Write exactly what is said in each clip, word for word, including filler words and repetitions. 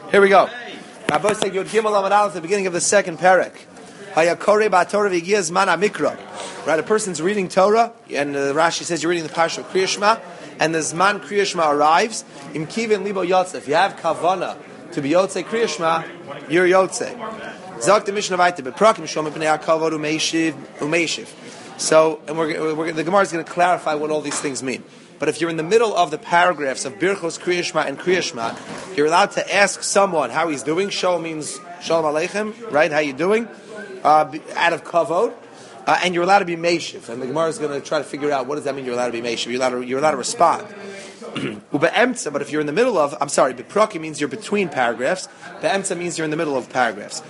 Here we go. Rabbi said Yud Gimel Amud Aleph at the beginning of the second parak. Hayakore ba'Torah v'giz man mikra. Right, a person's reading Torah, and uh, Rashi says you're reading the parsha of Kriya Shema, and the Zman Kriya Shema arrives. Im kivin libo yotze. If you have kavana to be yotze Kriya Shema, you're yotze. Zok the Mishnah Vayte beprakim shom b'nei hakavod umeishiv umeishiv. So, and we're, we're, the Gemara is going to clarify what all these things mean. But if you're in the middle of the paragraphs of Birchos Kriya Shema and Kriya Shema, you're allowed to ask someone how he's doing. Shalom means Shalom Aleichem, right? How you doing? Uh, out of kavod. Uh, and you're allowed to be meishiv. And the Gemara is going to try to figure out what does that mean you're allowed to be meishiv. You're allowed to, you're allowed to respond. Ube'emtza, but if you're in the middle of, I'm sorry, bepraki means you're between paragraphs. Be'emtza means you're in the middle of paragraphs.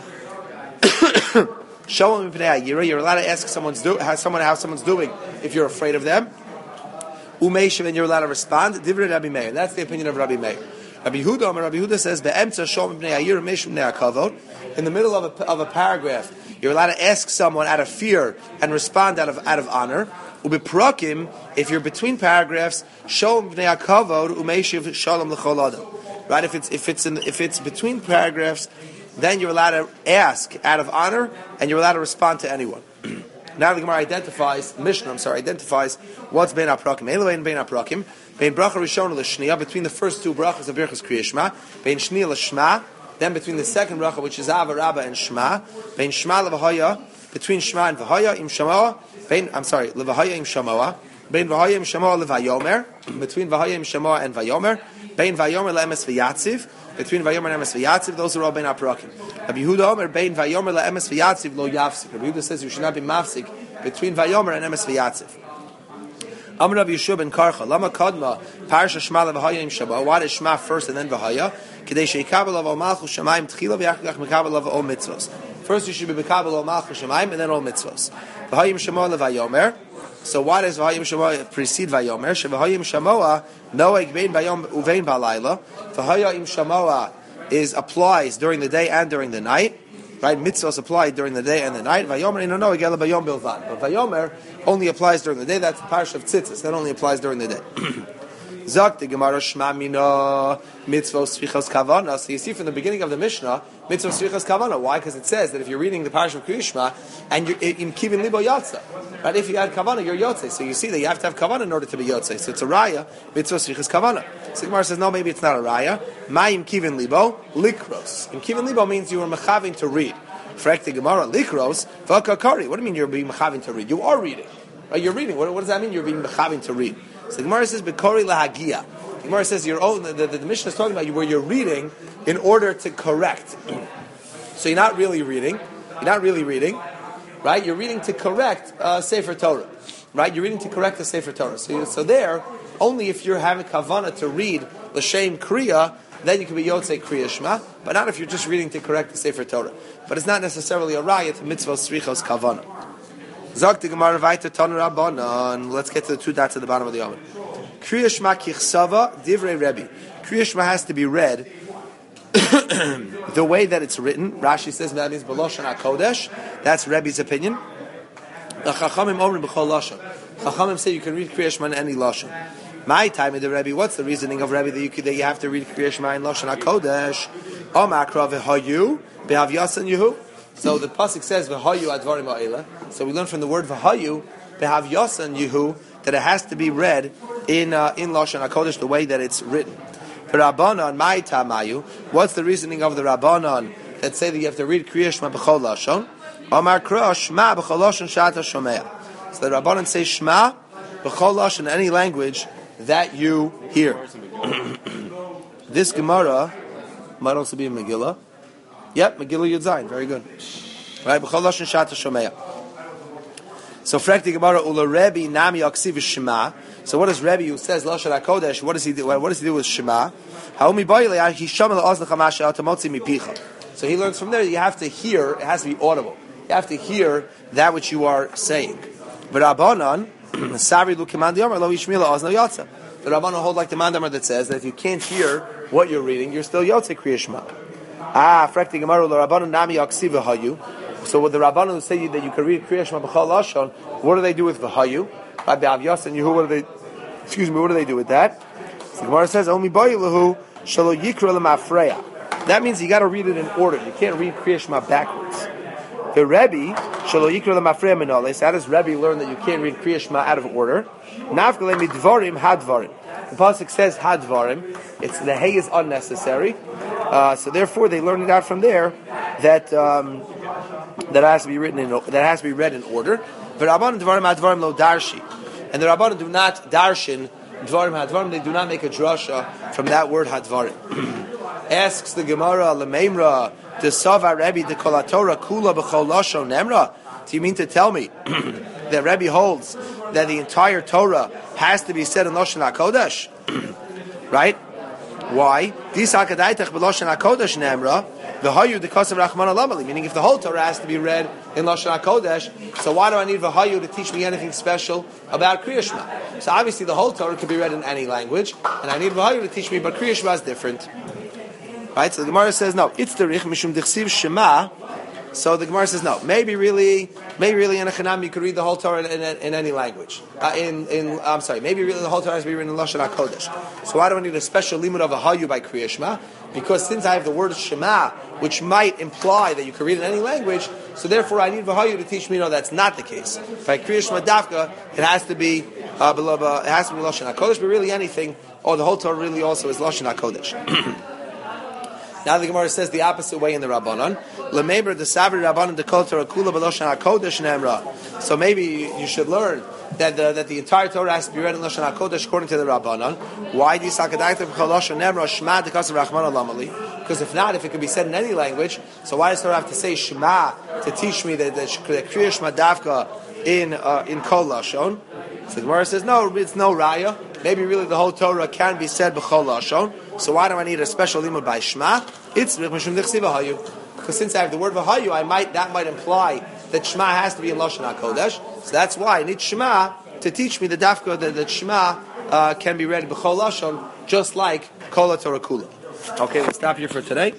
Shalom Mipnei Hayira, you're allowed to ask someone's do, how someone how someone's doing if you're afraid of them. Umeishiv, and you're allowed to respond. Divrei Rabbi Meir. That's the opinion of Rabbi Meir. Rabbi Huda, Rabbi Huda says, "Be'emtza shalom Mipnei Hayira, meishiv Mipnei hakavod." In the middle of a, of a paragraph, you're allowed to ask someone out of fear and respond out of out of honor. Ubeprakim, if you're between paragraphs, shalom Mipnei hakavod umeishiv shalom l'chol adam. Right? If it's if it's in, if it's between paragraphs, then you're allowed to ask out of honor, and you're allowed to respond to anyone. Now the Gemara identifies, Mishnah, I'm sorry, identifies what's Bein HaPrakim. Elohein Bein HaPrakim, Bein Bracha Rishon L'Shniya, between the first two brachas of Birchos Kriya Shema, Bein Shniya L'Shma, then between the second bracha, which is Ava Rabba and Shema, Bein Shema L'Vahaya, between Shema and Vahaya, Im Shamoa, Bein, I'm sorry, L'Vahaya Im Shamoa, Bein Vahaya Im Shamoa L'Vayomer, between Vahaya Im Shamoa and Vayomer, Bein Vayomer L'Emes V'Yatziv, between Vayomer and Emes V'Yatziv, those are all Bein HaPrakim. Rabbi Yehuda Omer, Bein Vayomer L'Emes V'Yatziv Lo Yafsik. Rabbi Yehuda says you should not be mafsik between Vayomer and Emes V'Yatziv. Amar Rabbi Yeshua ben Karcha, Lama Kadma, Parsha Shema L'Vahaya Im Shema. Why is Shema first and then Vahaya? Kedei she'ikabel av ol malchus Shemaim tchila v'yachkach mekabel av ol mitzvos. First you should be mekabel ol malchus Shemaim and then all mitzvos. V'haya Im Shema L'Vayomer. So why does V'haya Im Shema precede Vayomer? She'v'haya Im Shema noeg bein Vayom uvein ba'layla. V'haya Im Shema is applies during the day and during the night. Right, mitzvahs apply during the day and the night. Vayomer ino noeg ela bayom bilvad. But Vayomer only applies during the day. That's the parsha of tzitzis. That only applies during the day. Zak the Gemara Shema Mina mitzvah svichas kavana. So you see from the beginning of the Mishnah, mitzvah svichas kavana. Why? Because it says that if you're reading the parsha of Kriya Shema and you're in kivin libo yotza, right? If you add kavana, you're yotze. So you see that you have to have kavana in order to be yotze. So it's a raya mitzvah svichas kavana. So the Gemara says no, maybe it's not a raya. Ma'im kivin libo likros. In kivin libo means you were mechaving to read. Frek the Gemara likros v'akakari. What do you mean you're being mechaving to read? You are reading. Right? You're reading. What, what does that mean? You're being mechaving to read. So the Gemara says, "Bekori lahagia." The Gemara says, "Your own." The, the, the Mishnah is talking about you where you're reading in order to correct. So you're not really reading. You're not really reading, right? You're reading to correct uh, Sefer Torah, right? You're reading to correct the Sefer Torah. So, you, so there, only if you're having kavana to read l'shem kriya, then you can be yotzei kriya shema. But not if you're just reading to correct the Sefer Torah. But it's not necessarily a raya to mitzvah srichos kavana. Zok the Gemara Vayta Tanu Rabbanan. Let's get to the two dots at the bottom of the Omen. Kriya Shema Kichsava Divrei Rebbe. Kriya Shema has to be read the way that it's written. Rashi says that means B'Loshan HaKodesh. That's Rebbe's opinion. The Chachamim Omrim B'Chol Lashon. Chachamim say you can read Kriya Shema in any Lashon. My time in the Rebbe. What's the reasoning of Rebbe that you, that you have to read Kriya Shema in Lashon HaKodesh? Omakra v'hayu behav yasan yehu. So the pasuk says v'hayu advarim ha'ela. So we learn from the word v'hayu behav yasan yehu that it has to be read in uh, in Lashon HaKodesh the way that it's written. Rabbanan my tamayu. What's the reasoning of the Rabbanan that say that you have to read Kriya Shema b'chol lashon? Amar kra Shema b'chol lashon shata shomea. So the Rabbanan say Shema b'chol lashon any language that you hear. This Gemara might also be in Megillah. Yep, Megillah Yud Zayin. Very good. Right, b'chol lashon shata shomea. So frekti Gemara ula Rebbe nami aksiv Shema. So what does Rebbe who says Lashon HaKodesh? What does he do? What does he do with Shema? Haomi baile he shama la'azlecha masha atamotzi mipicha. So he learns from there that you have to hear. It has to be audible. You have to hear that which you are saying. But Rabbanan Sari lu command the Amar lo yishmila azno yatsa. The Rabbanan hold like the Mandamar that says that if you can't hear what you're reading, you're still yotze Kriya Shema. Ah, frekti Gemara ula Rabbanan nami aksiv hayu. So with the Rabbanan who say that you can read Kriya Shema b'chol lashon, what do they do with v'hayu? Rabbi Avyas and Yehu, what do they? Excuse me, what do they do with that? So the Gemara says, "Omi ba'ilahu shalo yikra lemafreya." That means you got to read it in order. You can't read Kriya Shema backwards. The Rebbe, Shelo Yikra L'Mafreya Minoles, how does Rebbe learn that you can't read Kriya Shema out of order? Nafgale Midvarim Hadvarim. The pasuk says Hadvarim. It's the hay is unnecessary, uh, so therefore they learn it out from there that um, that has to be written in that has to be read in order. But Rabbanan Dvarim Hadvarim Lo Darshi, and the Rabbanan do not darshin Dvarim Hadvarim. They do not make a drasha from that word Hadvarim. Asks the Gemara Lemeimra. The Sava Rebbe the Kolatora Kula B'Chol Lashon Nemra. Do you mean to tell me that Rebbe holds that the entire Torah has to be said in Lashon HaKodesh? Right? Why? Disakadaitach b'Lashon HaKodesh Nemra. V'hayu dekasav Rachman Alamali. Meaning, if the whole Torah has to be read in Lashon HaKodesh, so why do I need V'hayu to teach me anything special about Kriya Shema? So obviously, the whole Torah can be read in any language, and I need V'hayu to teach me, but Kriya Shema is different. Right, so the Gemara says no. It's the rich mishum dichsiv shema. So the Gemara says no. Maybe really, maybe really in a chanam you could read the whole Torah in, in, in any language. Uh, in in I'm sorry. Maybe really the whole Torah has to be written in Lashon HaKodesh. So why do I need a special limud of a hayu by Kriya Shema? Because since I have the word Shema, which might imply that you can read in any language, so therefore I need Vahayu to teach me. No, that's not the case. By Kriya Shema Dafka, it has to be uh, it has to be Lashon HaKodesh, but really anything, or the whole Torah really also is Lashon HaKodesh. Now the Gemara says the opposite way in the Rabbanon. Lemeiber the Savri Rabbanon the Kol Torah Kula B'Lashon HaKodesh Nemra. So maybe you should learn that the, that the entire Torah has to be read in Lashon HaKodesh according to the Rabbanon. Why do you say Lashon Nemra Shema Dekasav Rachman Alamali? Because if not, if it can be said in any language, so why does Torah have to say Shema to teach me that the Kriya Shema Dafka in uh, in Kol Lashon? So the Gemara says no, it's no raya. Maybe really the whole Torah can be said b'chol lashon. So why do I need a special limud by Shema? It's mishum dichsiv v'hayu. Because since I have the word v'hayu, I might that might imply that Shema has to be in Lashon HaKodesh. So that's why I need Shema to teach me the dafka that, that Shema uh, can be read b'chol lashon, just like Kol Torah Kula. Okay, let's stop here for today.